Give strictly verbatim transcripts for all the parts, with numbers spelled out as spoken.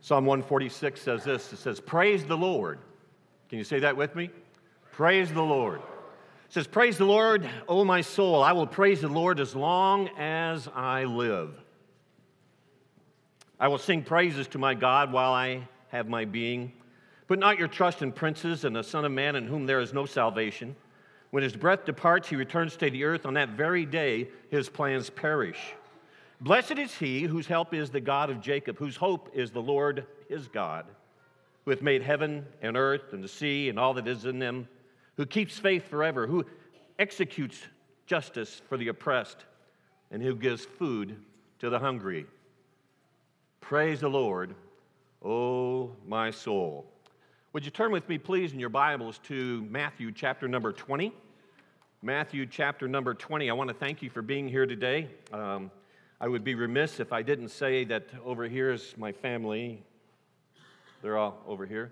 Psalm one forty-six says this, it says, praise the Lord. Can you say that with me? Praise the Lord. It says, praise the Lord, O my soul. I will praise the Lord as long as I live. I will sing praises to my God while I have my being. Put not your trust in princes and the Son of Man in whom there is no salvation. When his breath departs, he returns to the earth. On that very day, his plans perish. Blessed is he whose help is the God of Jacob, whose hope is the Lord his God, who hath made heaven and earth and the sea and all that is in them, who keeps faith forever, who executes justice for the oppressed, and who gives food to the hungry. Praise the Lord, O my soul. Would you turn with me, please, in your Bibles to Matthew chapter number twenty? Matthew chapter number twenty. I want to thank you for being here today. Um, I would be remiss if I didn't say that over here is my family. They're all over here.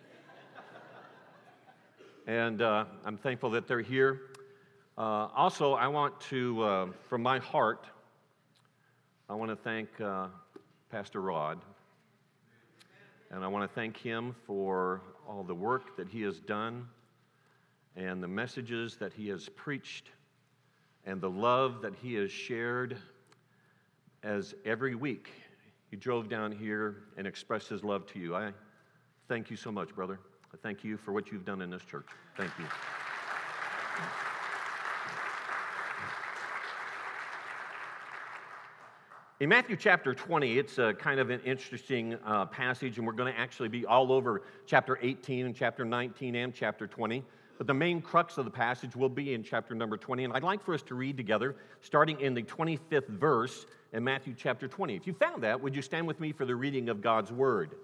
And uh, I'm thankful that they're here. Uh, also, I want to, uh, from my heart, I want to thank uh, Pastor Rod. And I want to thank him for all the work that he has done and the messages that he has preached and the love that he has shared, as every week he drove down here and expressed his love to you. I thank you so much, brother. I thank you for what you've done in this church. Thank you. In Matthew chapter twenty, it's a kind of an interesting uh, passage, and we're going to actually be all over chapter eighteen and chapter nineteen and chapter twenty. But the main crux of the passage will be in chapter number twenty, and I'd like for us to read together, starting in the twenty-fifth verse in Matthew chapter twenty. If you found that, would you stand with me for the reading of God's word?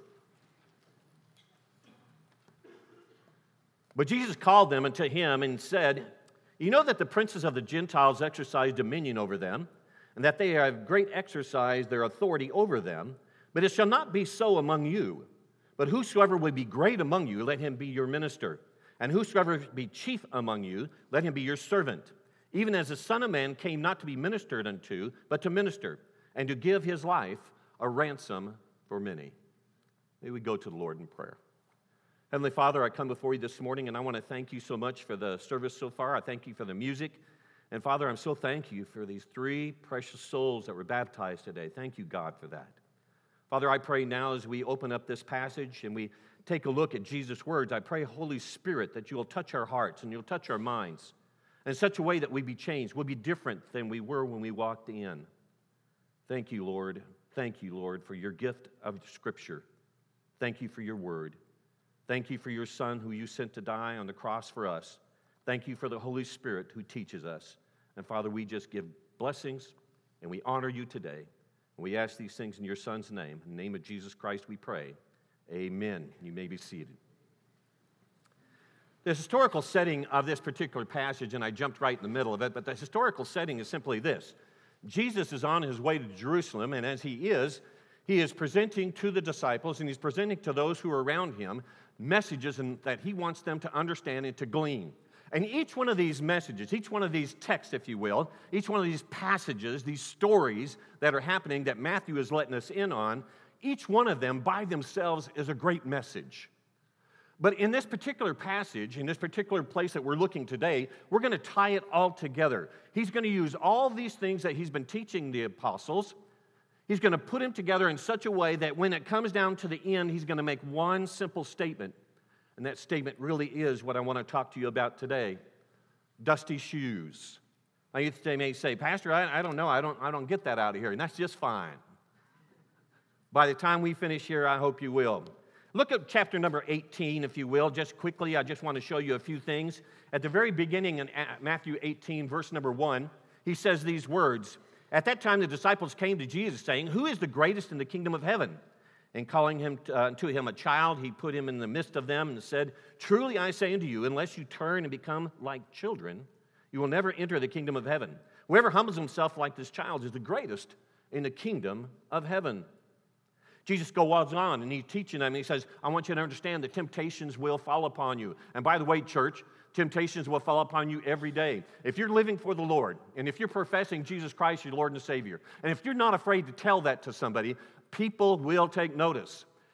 But Jesus called them unto him and said, you know that the princes of the Gentiles exercise dominion over them, and that they have great exercise their authority over them. But it shall not be so among you. But whosoever would be great among you, let him be your minister. And whosoever be chief among you, let him be your servant. Even as the Son of Man came not to be ministered unto, but to minister, and to give his life a ransom for many. May we go to the Lord in prayer. Heavenly Father, I come before you this morning, and I want to thank you so much for the service so far. I thank you for the music. And Father, I'm so thank you for these three precious souls that were baptized today. Thank you, God, for that. Father, I pray now as we open up this passage and we take a look at Jesus' words, I pray, Holy Spirit, that you'll touch our hearts and you'll touch our minds in such a way that we be changed, we'll be different than we were when we walked in. Thank you, Lord. Thank you, Lord, for your gift of Scripture. Thank you for your word. Thank you for your Son who you sent to die on the cross for us. Thank you for the Holy Spirit who teaches us. And Father, we just give blessings and we honor you today. And we ask these things in your Son's name. In the name of Jesus Christ we pray. Amen. You may be seated. The historical setting of this particular passage, and I jumped right in the middle of it, but the historical setting is simply this. Jesus is on his way to Jerusalem, and as he is, he is presenting to the disciples, and he's presenting to those who are around him messages and that he wants them to understand and to glean. And each one of these messages, each one of these texts, if you will, each one of these passages, these stories that are happening that Matthew is letting us in on, each one of them by themselves is a great message. But in this particular passage, in this particular place that we're looking today, we're going to tie it all together. He's going to use all these things that he's been teaching the apostles. He's going to put them together in such a way that when it comes down to the end, he's going to make one simple statement. And that statement really is what I want to talk to you about today. Dusty shoes. Now you may say, Pastor, I, I don't know. I don't, I don't get that out of here. And that's just fine. By the time we finish here, I hope you will. Look at chapter number eighteen, if you will, just quickly. I just want to show you a few things. At the very beginning in Matthew eighteen, verse number one, he says these words. At that time, the disciples came to Jesus, saying, who is the greatest in the kingdom of heaven? And calling him uh, to him a child, he put him in the midst of them and said, truly I say unto you, unless you turn and become like children, you will never enter the kingdom of heaven. Whoever humbles himself like this child is the greatest in the kingdom of heaven. Jesus goes on, and he's teaching them, and he says, I want you to understand that temptations will fall upon you. And by the way, church, temptations will fall upon you every day. If you're living for the Lord, and if you're professing Jesus Christ, your Lord and Savior, and if you're not afraid to tell that to somebody, people will take notice.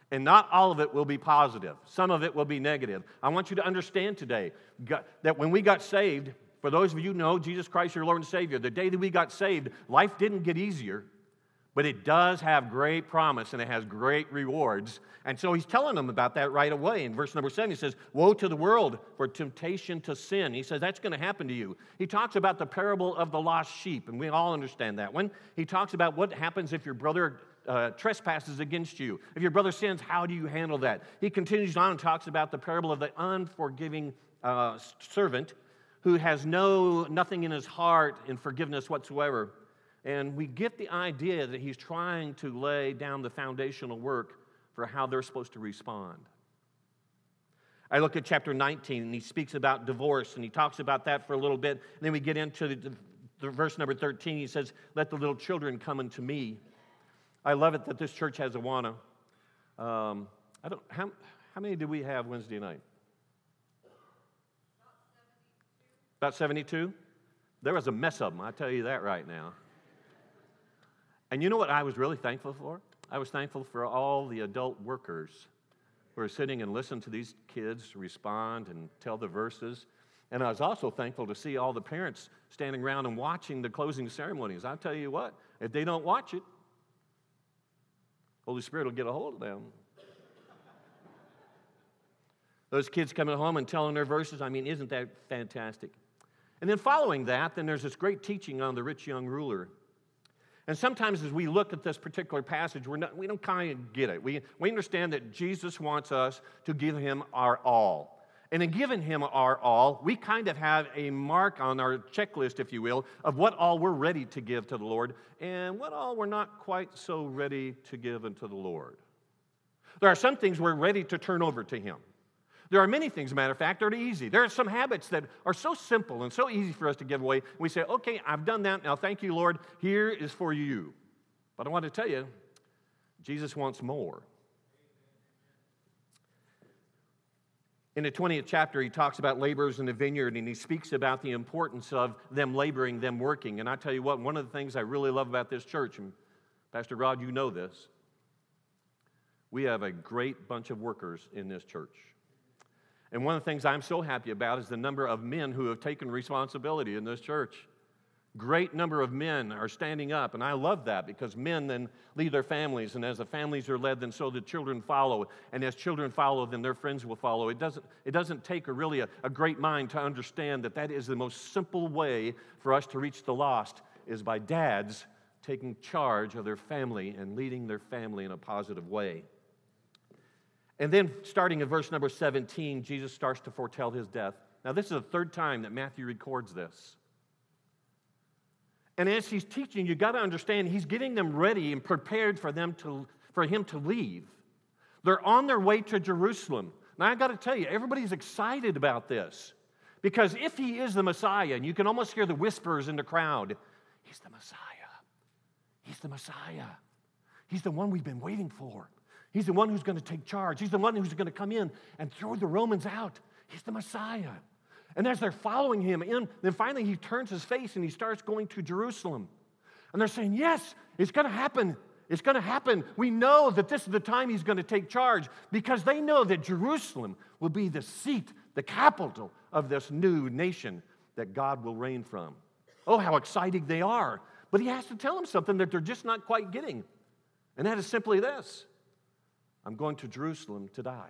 And not all of it will be positive. Some of it will be negative. I want you to understand today that when we got saved, for those of you who know Jesus Christ, your Lord and Savior, the day that we got saved, life didn't get easier, but it does have great promise and it has great rewards. And so he's telling them about that right away. In verse number seven, he says, woe to the world for temptation to sin. He says that's going to happen to you. He talks about the parable of the lost sheep, and we all understand that one. He talks about what happens if your brother uh, trespasses against you. If your brother sins, how do you handle that? He continues on and talks about the parable of the unforgiving uh, servant who has no nothing in his heart in forgiveness whatsoever. And we get the idea that he's trying to lay down the foundational work for how they're supposed to respond. I look at chapter nineteen, and he speaks about divorce, and he talks about that for a little bit. And then we get into the, the verse number thirteen. He says, let the little children come unto me. I love it that this church has Awana. Um, I don't, how, how many did we have Wednesday night? About seventy-two? There was a mess of them, I'll tell you that right now. And you know what I was really thankful for? I was thankful for all the adult workers who are sitting and listening to these kids respond and tell the verses. And I was also thankful to see all the parents standing around and watching the closing ceremonies. I'll tell you what, if they don't watch it, Holy Spirit will get a hold of them. Those kids coming home and telling their verses, I mean, isn't that fantastic? And then following that, then there's this great teaching on the rich young ruler. And sometimes as we look at this particular passage, we're not, we don't kind of get it. We, we understand that Jesus wants us to give him our all. And in giving him our all, we kind of have a mark on our checklist, if you will, of what all we're ready to give to the Lord and what all we're not quite so ready to give unto the Lord. There are some things we're ready to turn over to him. There are many things, as a matter of fact, that are easy. There are some habits that are so simple and so easy for us to give away. We say, okay, I've done that. Now, thank you, Lord. Here is for you. But I want to tell you, Jesus wants more. In the twentieth chapter, he talks about laborers in the vineyard, and he speaks about the importance of them laboring, them working. And I tell you what, one of the things I really love about this church, and Pastor Rod, you know this, we have a great bunch of workers in this church. And one of the things I'm so happy about is the number of men who have taken responsibility in this church. Great number of men are standing up, and I love that because men then lead their families, and as the families are led, then so the children follow, and as children follow, then their friends will follow. It doesn't, it doesn't take a really a, a great mind to understand that that is the most simple way for us to reach the lost, is by dads taking charge of their family and leading their family in a positive way. And then, starting in verse number seventeen, Jesus starts to foretell his death. Now, this is the third time that Matthew records this. And as he's teaching, you've got to understand, he's getting them ready and prepared for them to, for him to leave. They're on their way to Jerusalem. Now, I've got to tell you, everybody's excited about this. Because if he is the Messiah, and you can almost hear the whispers in the crowd, he's the Messiah. He's the Messiah. He's the one we've been waiting for. He's the one who's going to take charge. He's the one who's going to come in and throw the Romans out. He's the Messiah. And as they're following him in, then finally he turns his face and he starts going to Jerusalem. And they're saying, yes, it's going to happen. It's going to happen. We know that this is the time he's going to take charge because they know that Jerusalem will be the seat, the capital of this new nation that God will reign from. Oh, how exciting they are. But he has to tell them something that they're just not quite getting. And that is simply this. I'm going to Jerusalem to die.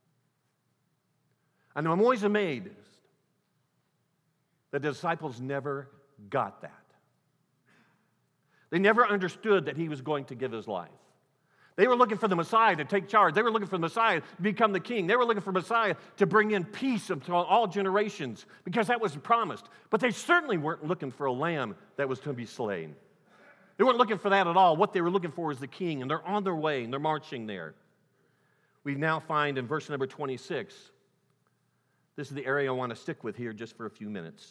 And I'm always amazed that the disciples never got that. They never understood that he was going to give his life. They were looking for the Messiah to take charge. They were looking for the Messiah to become the king. They were looking for Messiah to bring in peace to all generations because that was promised. But they certainly weren't looking for a lamb that was to be slain. They weren't looking for that at all. What they were looking for was the king, and they're on their way, and they're marching there. We now find in verse number twenty-six, this is the area I want to stick with here just for a few minutes.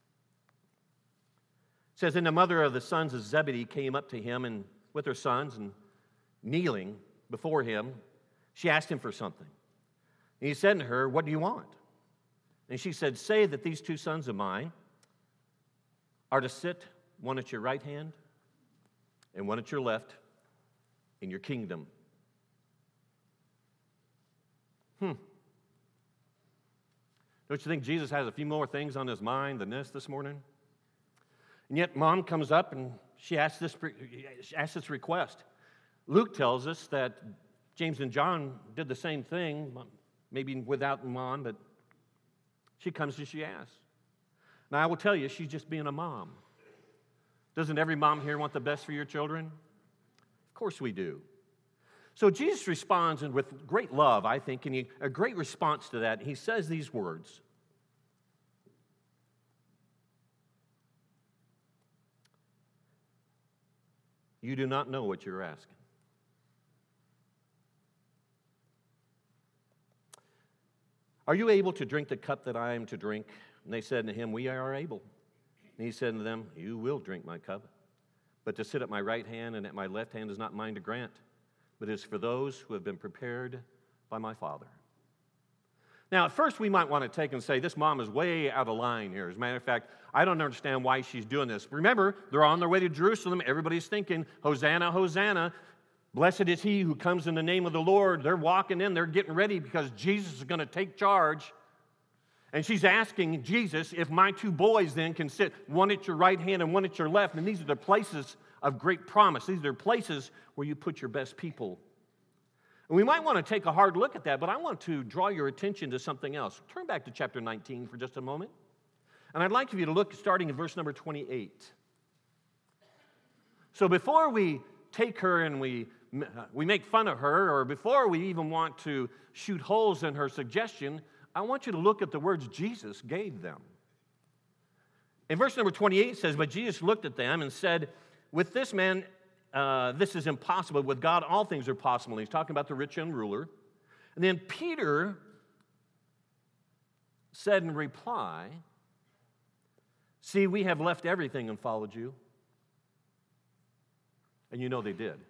It says, and the mother of the sons of Zebedee came up to him and with her sons, and kneeling before him, she asked him for something. And he said to her, what do you want? And she said, say that these two sons of mine are to sit, one at your right hand and one at your left, in your kingdom. Hmm. Don't you think Jesus has a few more things on his mind than this this morning? And yet mom comes up and she asks this, she asks this request. Luke tells us that James and John did the same thing, maybe without mom, but she comes and she asks. Now, I will tell you, she's just being a mom. Doesn't every mom here want the best for your children? Of course we do. So Jesus responds and with great love, I think, and he, a great response to that. He says these words. You do not know what you're asking. Are you able to drink the cup that I am to drink? And they said to him, we are able. And he said to them, you will drink my cup. But to sit at my right hand and at my left hand is not mine to grant, but is for those who have been prepared by my Father. Now, at first we might want to take and say, this mom is way out of line here. As a matter of fact, I don't understand why she's doing this. Remember, they're on their way to Jerusalem. Everybody's thinking, Hosanna, Hosanna. Blessed is he who comes in the name of the Lord. They're walking in, they're getting ready because Jesus is going to take charge. And she's asking Jesus if my two boys then can sit, one at your right hand and one at your left. And these are the places of great promise. These are places where you put your best people. And we might want to take a hard look at that, but I want to draw your attention to something else. Turn back to chapter nineteen for just a moment. And I'd like for you to look starting in verse number twenty-eight. So before we take her and we, we make fun of her, or before we even want to shoot holes in her suggestion, I want you to look at the words Jesus gave them. In verse number twenty-eight it says, but Jesus looked at them and said, with this man, uh, this is impossible. With God, all things are possible. He's talking about the rich young ruler. And then Peter said in reply, see, we have left everything and followed you. And you know they did.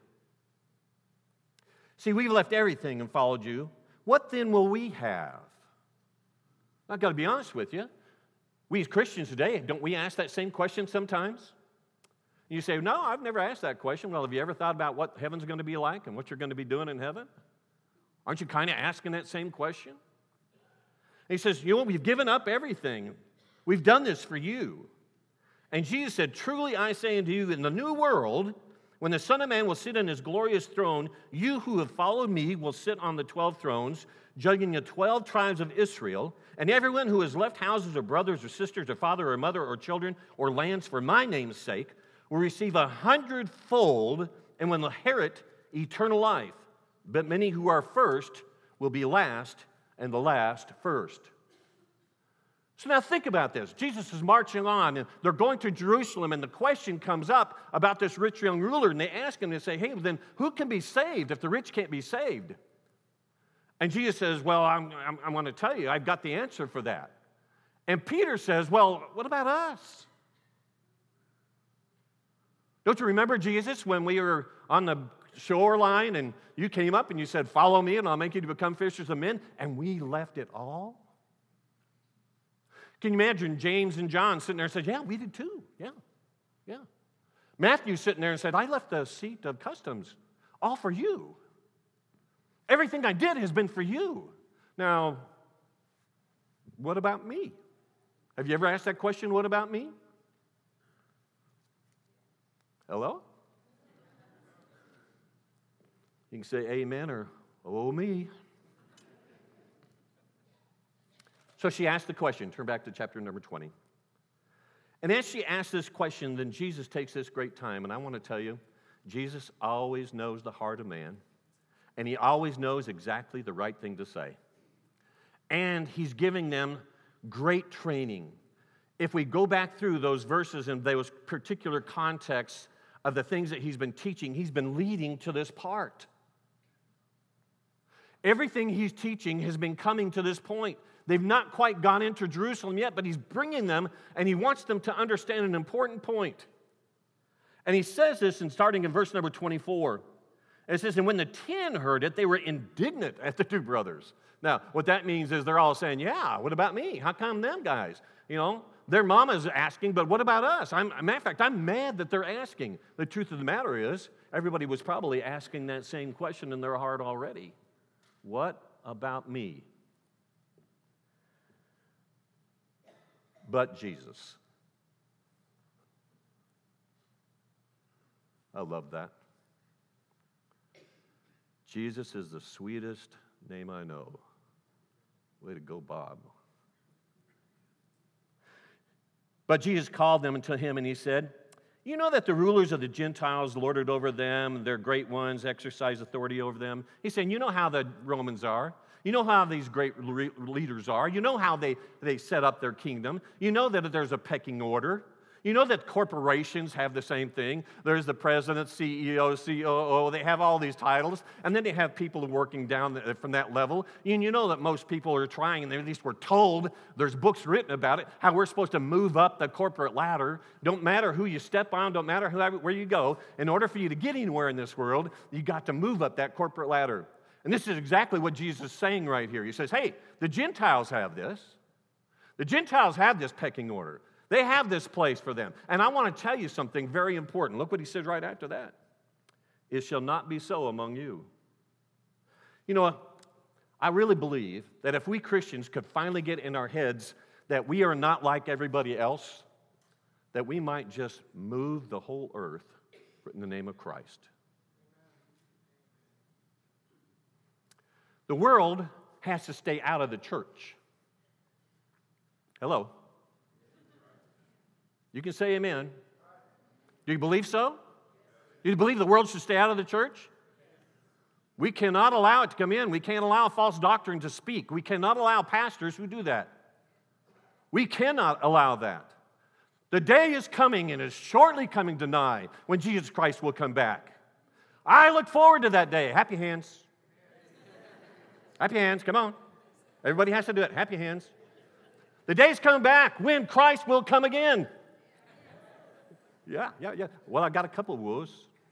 See, we've left everything and followed you. What then will we have? I've got to be honest with you. We as Christians today, don't we ask that same question sometimes? You say, no, I've never asked that question. Well, have you ever thought about what heaven's going to be like and what you're going to be doing in heaven? Aren't you kind of asking that same question? And he says, you know, we've given up everything. We've done this for you. And Jesus said, truly I say unto you, in the new world, when the Son of Man will sit on his glorious throne, you who have followed me will sit on the twelve thrones, judging the twelve tribes of Israel, and everyone who has left houses or brothers or sisters or father or mother or children or lands for my name's sake will receive a hundredfold and will inherit eternal life. But many who are first will be last, and the last first. So now think about this. Jesus is marching on, and they're going to Jerusalem, and the question comes up about this rich young ruler, and they ask him, they say, hey, then who can be saved if the rich can't be saved? And Jesus says, well, I'm, I'm, I'm going to tell you, I've got the answer for that. And Peter says, well, what about us? Don't you remember, Jesus, when we were on the shoreline and you came up and you said, follow me and I'll make you to become fishers of men, and we left it all? Can you imagine James and John sitting there and said, yeah, we did too. Yeah, yeah. Matthew sitting there and said, I left the seat of customs all for you. Everything I did has been for you. Now, what about me? Have you ever asked that question, what about me? Hello? You can say amen or oh me. So she asked the question. Turn back to chapter number twenty. And as she asked this question, then Jesus takes this great time. And I want to tell you, Jesus always knows the heart of man. And he always knows exactly the right thing to say. And he's giving them great training. If we go back through those verses and those particular contexts of the things that he's been teaching, he's been leading to this part. Everything he's teaching has been coming to this point. They've not quite gone into Jerusalem yet, but he's bringing them, and he wants them to understand an important point. And he says this in starting in verse number twenty-four. It says, and when the ten heard it, they were indignant at the two brothers. Now, what that means is they're all saying, yeah, what about me? How come them guys? You know, their mama's asking, but what about us? I'm, matter of fact, I'm mad that they're asking. The truth of the matter is, everybody was probably asking that same question in their heart already. What about me but Jesus. I love that. Jesus is the sweetest name I know. Way to go, Bob. But Jesus called them to him and he said, you know that the rulers of the Gentiles lord it over them, their great ones exercise authority over them. He's saying, you know how the Romans are. You know how these great re- leaders are. You know how they, they set up their kingdom. You know that there's a pecking order. You know that corporations have the same thing. There's the president, C E O, C O O. They have all these titles. And then they have people working down from that level. And you know that most people are trying, and at least we're told, there's books written about it, how we're supposed to move up the corporate ladder. Don't matter who you step on, don't matter who, where you go. In order for you to get anywhere in this world, you got to move up that corporate ladder. And this is exactly what Jesus is saying right here. He says, hey, the Gentiles have this. The Gentiles have this pecking order. They have this place for them. And I want to tell you something very important. Look what he says right after that. It shall not be so among you. You know, I really believe that if we Christians could finally get in our heads that we are not like everybody else, that we might just move the whole earth in the name of Christ. The world has to stay out of the church. Hello? You can say amen. Do you believe so? Do you believe the world should stay out of the church? We cannot allow it to come in. We can't allow false doctrine to speak. We cannot allow pastors who do that. We cannot allow that. The day is coming and is shortly coming to nigh when Jesus Christ will come back. I look forward to that day. Happy hands. Happy hands, come on. Everybody has to do it. Happy hands. The day's coming back when Christ will come again. Yeah, yeah, yeah. Well, I got a couple of woes.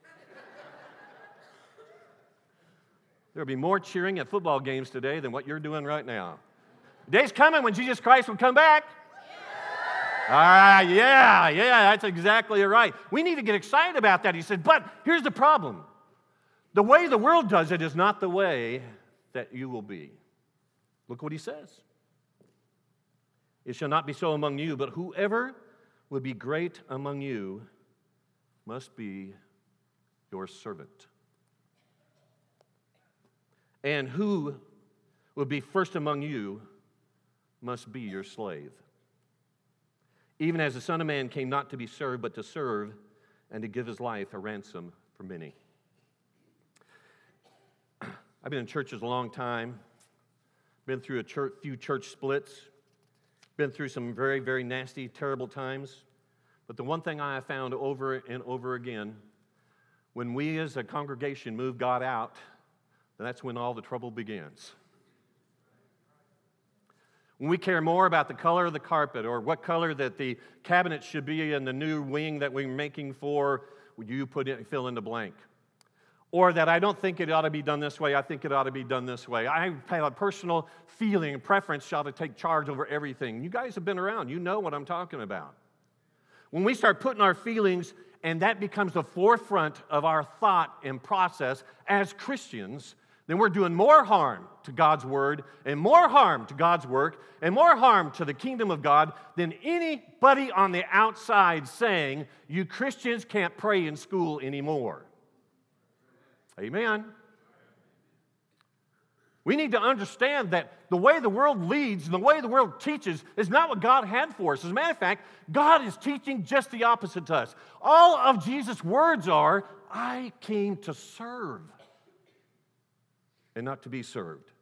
There'll be more cheering at football games today than what you're doing right now. The day's coming when Jesus Christ will come back. Ah, yeah, yeah, that's exactly right. We need to get excited about that. He said, but here's the problem. The way the world does it is not the way that you will be. Look what he says. It shall not be so among you, but whoever would be great among you must be your servant. And who would be first among you must be your slave. Even as the Son of Man came not to be served, but to serve and to give his life a ransom for many. I've been in churches a long time, been through a church, few church splits, been through some very, very nasty, terrible times. But the one thing I have found over and over again, when we as a congregation move God out, then that's when all the trouble begins. When we care more about the color of the carpet or what color that the cabinet should be in the new wing that we're making for, would you put it, fill in the blank? Or that I don't think it ought to be done this way, I think it ought to be done this way. I have a personal feeling and preference shall to take charge over everything. You guys have been around. You know what I'm talking about. When we start putting our feelings and that becomes the forefront of our thought and process as Christians, then we're doing more harm to God's word and more harm to God's work and more harm to the kingdom of God than anybody on the outside saying, you Christians can't pray in school anymore. Amen. We need to understand that the way the world leads and the way the world teaches is not what God had for us. As a matter of fact, God is teaching just the opposite to us. All of Jesus' words are, I came to serve and not to be served.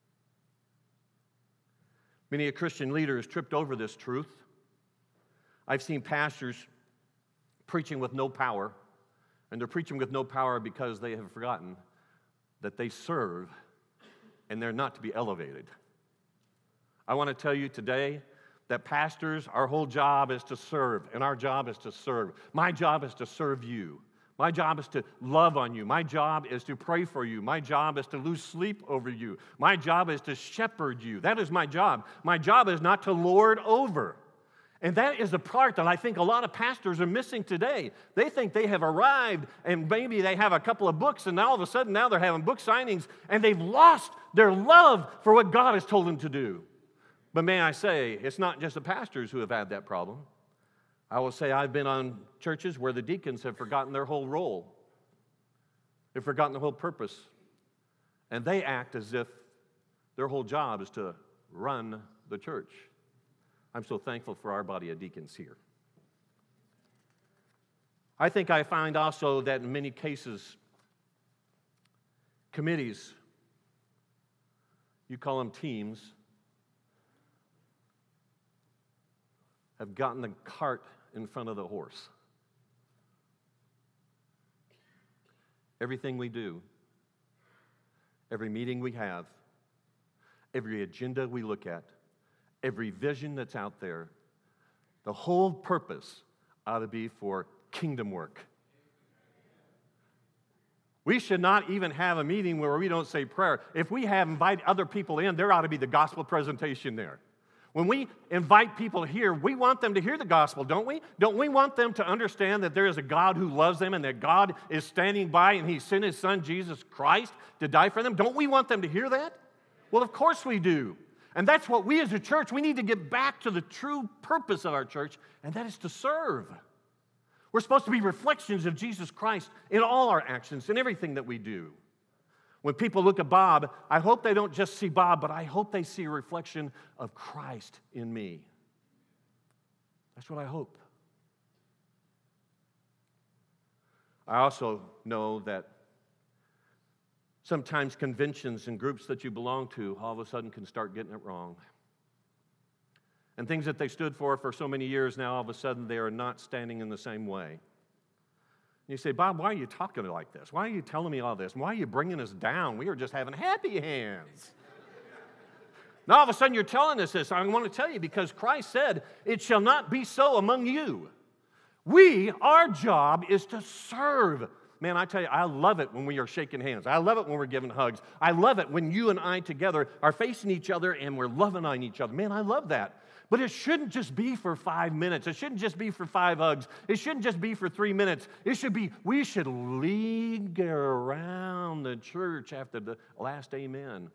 Many a Christian leader has tripped over this truth. I've seen pastors preaching with no power, and they're preaching with no power because they have forgotten that they serve and they're not to be elevated. I want to tell you today that pastors, our whole job is to serve, and our job is to serve. My job is to serve you. My job is to love on you. My job is to pray for you. My job is to lose sleep over you. My job is to shepherd you. That is my job. My job is not to lord over. And that is the part that I think a lot of pastors are missing today. They think they have arrived and maybe they have a couple of books and all of a sudden now they're having book signings and they've lost their love for what God has told them to do. But may I say, it's not just the pastors who have had that problem. I will say I've been on churches where the deacons have forgotten their whole role. They've forgotten their whole purpose. And they act as if their whole job is to run the church. I'm so thankful for our body of deacons here. I think I find also that in many cases, committees, you call them teams, have gotten the cart in front of the horse. Everything we do, every meeting we have, every agenda we look at, every vision that's out there, the whole purpose ought to be for kingdom work. We should not even have a meeting where we don't say prayer. If we have invited other people in, there ought to be the gospel presentation there. When we invite people here, we want them to hear the gospel, don't we? Don't we want them to understand that there is a God who loves them and that God is standing by and He sent His Son, Jesus Christ, to die for them? Don't we want them to hear that? Well, of course we do. And that's what we as a church, we need to get back to the true purpose of our church, and that is to serve. We're supposed to be reflections of Jesus Christ in all our actions, in everything that we do. When people look at Bob, I hope they don't just see Bob, but I hope they see a reflection of Christ in me. That's what I hope. I also know that sometimes conventions and groups that you belong to all of a sudden can start getting it wrong. And things that they stood for for so many years now, all of a sudden they are not standing in the same way. You say, Bob, why are you talking like this? Why are you telling me all this? Why are you bringing us down? We are just having happy hands. Now, all of a sudden, you're telling us this. I want to tell you because Christ said, it shall not be so among you. We, our job is to serve. Man, I tell you, I love it when we are shaking hands. I love it when we're giving hugs. I love it when you and I together are facing each other and we're loving on each other. Man, I love that. But it shouldn't just be for five minutes. It shouldn't just be for five hugs. It shouldn't just be for three minutes. It should be, we should linger around the church after the last amen.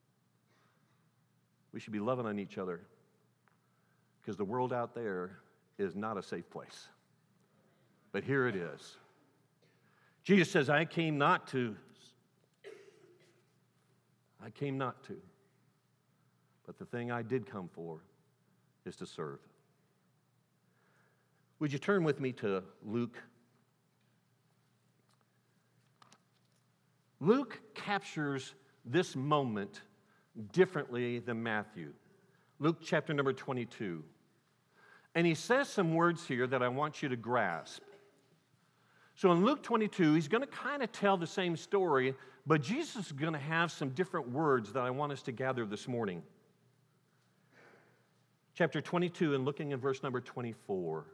We should be loving on each other because the world out there is not a safe place. But here it is. Jesus says, I came not to, I came not to, but the thing I did come for is to serve. Would you turn with me to Luke? Luke captures this moment differently than Matthew. Luke chapter number twenty-two. And he says some words here that I want you to grasp. So in Luke twenty-two, he's going to kind of tell the same story, but Jesus is going to have some different words that I want us to gather this morning. Chapter twenty-two, and looking at verse number twenty-four.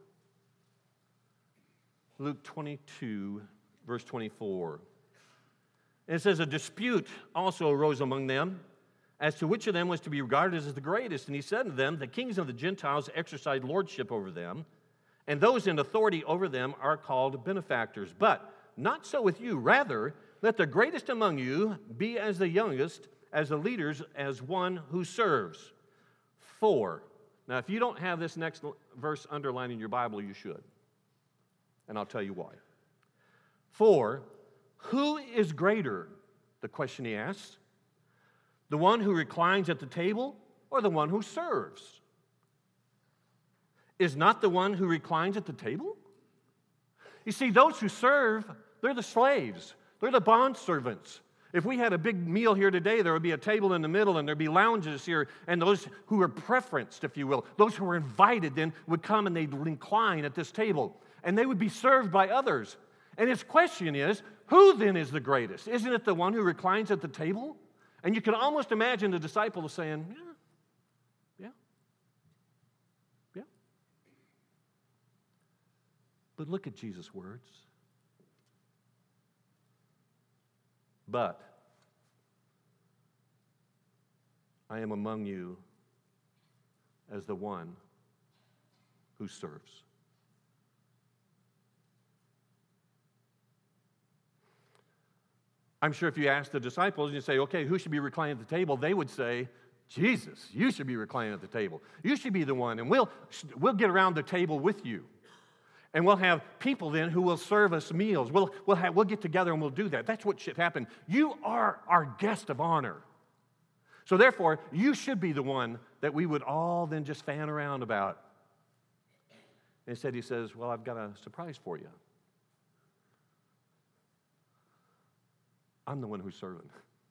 Luke twenty-two, verse twenty-four. And it says, a dispute also arose among them as to which of them was to be regarded as the greatest. And he said to them, the kings of the Gentiles exercise lordship over them, and those in authority over them are called benefactors. But not so with you. Rather, let the greatest among you be as the youngest, as the leaders, as one who serves. For, now if you don't have this next verse underlined in your Bible, you should. And I'll tell you why. For, who is greater? The question he asks. The one who reclines at the table or the one who serves? Is not the one who reclines at the table? You see, those who serve, they're the slaves. They're the bond servants. If we had a big meal here today, there would be a table in the middle and there'd be lounges here, and those who were preferenced, if you will, those who were invited then would come and they'd recline at this table, and they would be served by others. And his question is, who then is the greatest? Isn't it the one who reclines at the table? And you can almost imagine the disciples saying, yeah, yeah, yeah. But look at Jesus' words. But I am among you as the one who serves. I'm sure if you ask the disciples and you say, okay, who should be reclining at the table? They would say, Jesus, you should be reclining at the table. You should be the one, and we'll, we'll get around the table with you. And we'll have people then who will serve us meals. We'll, we'll, have, we'll get together and we'll do that. That's what should happen. You are our guest of honor. So therefore, you should be the one that we would all then just fan around about. Instead, he says, well, I've got a surprise for you. I'm the one who's serving.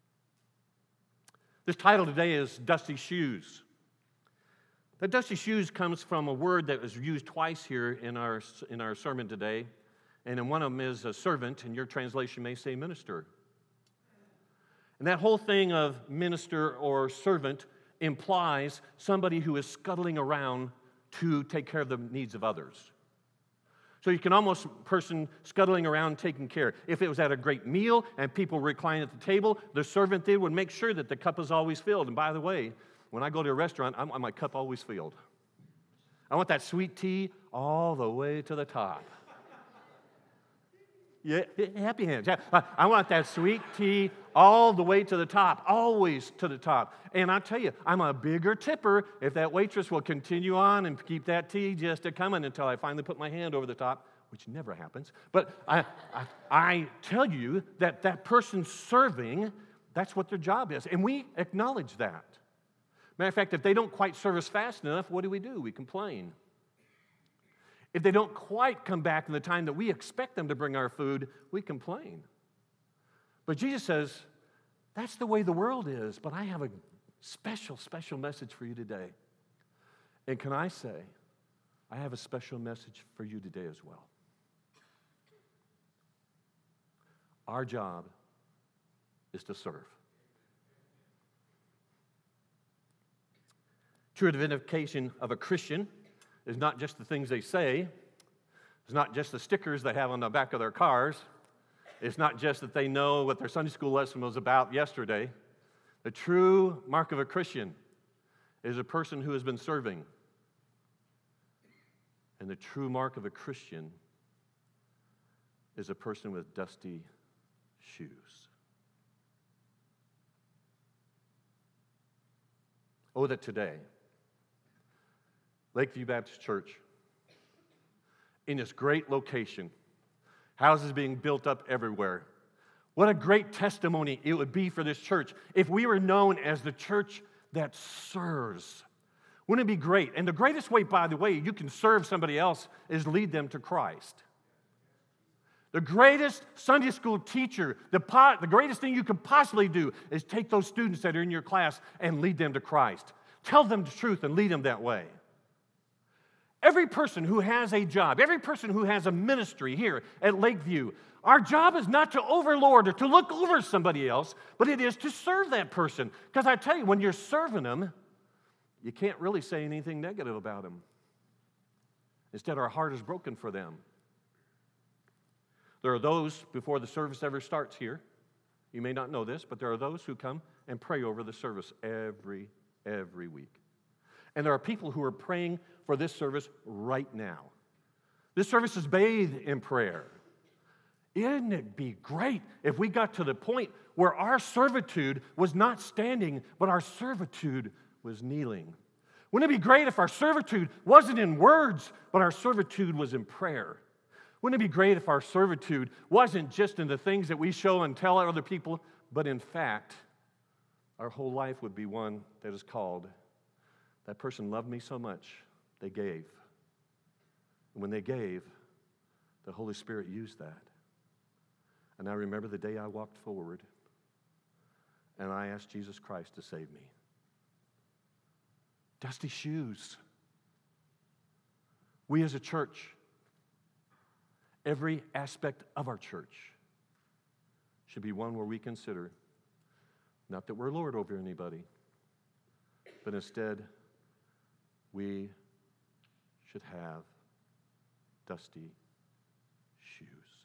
This title today is Dusty Shoes. The dusty shoes comes from a word that was used twice here in our, in our sermon today, and in one of them is a servant, and your translation may say minister. And that whole thing of minister or servant implies somebody who is scuttling around to take care of the needs of others. So you can almost person scuttling around taking care. If it was at a great meal and people recline at the table, the servant then would make sure that the cup is always filled. And by the way, when I go to a restaurant, I want my cup always filled. I want that sweet tea all the way to the top. Yeah, happy hands. Yeah, I want that sweet tea all the way to the top, always to the top. And I tell you, I'm a bigger tipper if that waitress will continue on and keep that tea just a coming until I finally put my hand over the top, which never happens. But I, I, I tell you that that person serving, that's what their job is. And we acknowledge that. Matter of fact, if they don't quite serve us fast enough, what do we do? We complain. If they don't quite come back in the time that we expect them to bring our food, we complain. But Jesus says, that's the way the world is, but I have a special, special message for you today. And can I say, I have a special message for you today as well. Our job is to serve. True identification of a Christian is not just the things they say. It's not just the stickers they have on the back of their cars. It's not just that they know what their Sunday school lesson was about yesterday. The true mark of a Christian is a person who has been serving. And the true mark of a Christian is a person with dusty shoes. Oh, that today, Lakeview Baptist Church, in this great location, houses being built up everywhere. What a great testimony it would be for this church if we were known as the church that serves. Wouldn't it be great? And the greatest way, by the way, you can serve somebody else is lead them to Christ. The greatest Sunday school teacher, the, po- the greatest thing you can possibly do is take those students that are in your class and lead them to Christ. Tell them the truth and lead them that way. Every person who has a job, every person who has a ministry here at Lakeview, our job is not to overlord or to look over somebody else, but it is to serve that person. Because I tell you, when you're serving them, you can't really say anything negative about them. Instead, our heart is broken for them. There are those, before the service ever starts here, you may not know this, but there are those who come and pray over the service every, every week. And there are people who are praying for this service right now. This service is bathed in prayer. Isn't it be great if we got to the point where our servitude was not standing, but our servitude was kneeling? Wouldn't it be great if our servitude wasn't in words, but our servitude was in prayer? Wouldn't it be great if our servitude wasn't just in the things that we show and tell other people, but in fact, our whole life would be one that is called, that person loved me so much, they gave. And when they gave, the Holy Spirit used that. And I remember the day I walked forward and I asked Jesus Christ to save me. Dusty shoes. We as a church, every aspect of our church should be one where we consider, not that we're Lord over anybody, but instead we should have dusty shoes.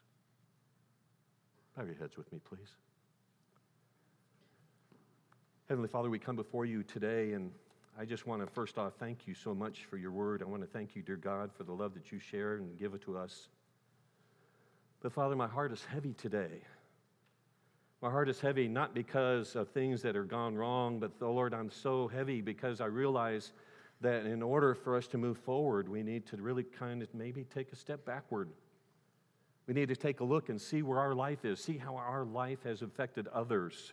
Bow your heads with me, please. Heavenly Father, we come before you today, and I just want to first off thank you so much for your word. I want to thank you, dear God, for the love that you share and give it to us. But Father, my heart is heavy today. My heart is heavy not because of things that are gone wrong, but oh Lord, I'm so heavy because I realize that in order for us to move forward, we need to really kind of maybe take a step backward. We need to take a look and see where our life is, see how our life has affected others.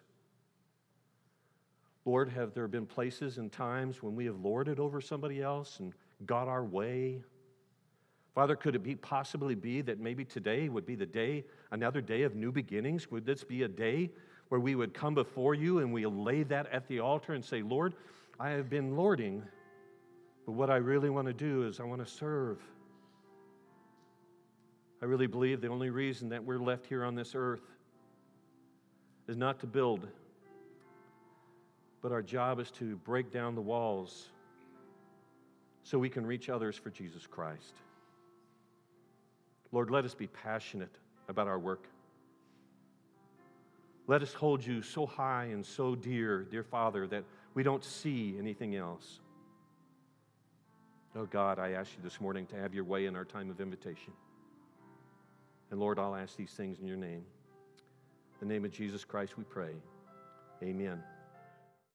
Lord, have there been places and times when we have lorded over somebody else and got our way? Father, could it be possibly be that maybe today would be the day, another day of new beginnings? Would this be a day where we would come before you and we lay that at the altar and say, Lord, I have been lording, but what I really want to do is I want to serve. I really believe the only reason that we're left here on this earth is not to build, but our job is to break down the walls so we can reach others for Jesus Christ. Lord, let us be passionate about our work. Let us hold you so high and so dear, dear Father, that we don't see anything else. Oh God, I ask you this morning to have your way in our time of invitation. And Lord, I'll ask these things in your name. In the name of Jesus Christ we pray. Amen.